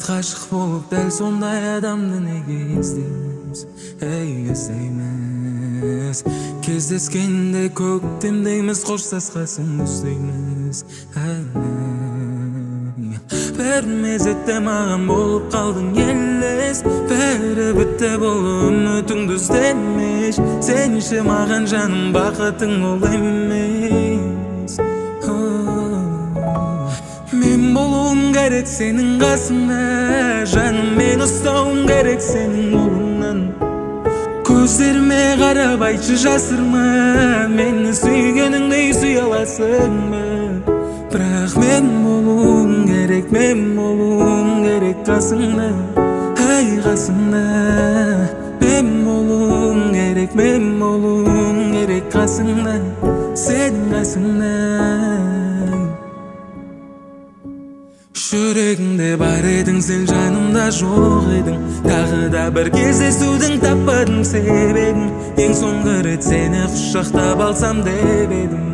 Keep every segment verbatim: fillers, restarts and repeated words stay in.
ғашық болып дәл сондай адамды неге іздейміз, ей іздейміз. Кездескенде көктемдейміз, қоштасқасын күздейміз. Бір мезетте маған болып қалдың елес, бәрі бітті бұл үмітіңді іздемеш. Сенше маған жаным бақытың ол емес. Мен болуым керек сенің қасыңда, жаным мен ұстауым керек сенің қолыңнан. Көздеріме қарап айтшы жасырма, мені сүйгеніңдей сүй аласың ба? Бірақ мен болуым керек, мен болуым керек қасыңда, ай қасыңда. Мен болуым керек, мен болуым керек қасыңда, сен қасыңда. Жүрегімде бар едің, сен жанымда жоқ едің. Тағы да бір кездесудің таппадым себебін. Ең соңғы рет сені құшақтап алсам деп едім.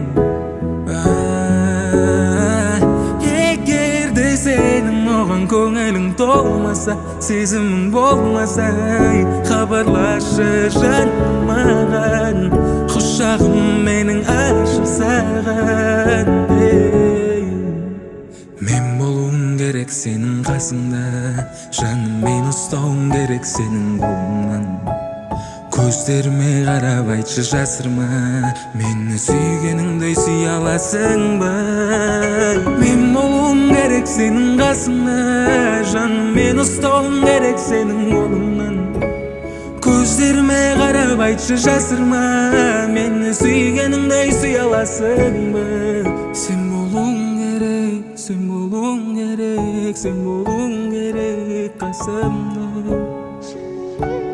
Егерде сенің оған көңілің толмаса, сезімің болмаса, хабарлашы жаным маған. Құшағым менің ашық саған. Мен болуым керек сенің қасыңда, жаным мен ұстауым керек сенің қолыңнан. Көздеріме қарап айтшы жасырма, мені сүйгеніңдей сүй аласың ба? Мен болуым керек сенің қасыңда, жаным мен ұстауым керек сенің қолыңнан. Көздеріме қарап айтшы жасырма, мені сүйгеніңдей сүй аласың ба? Сен болуың керек, сен болуың керек, сен болуың керек қасымда.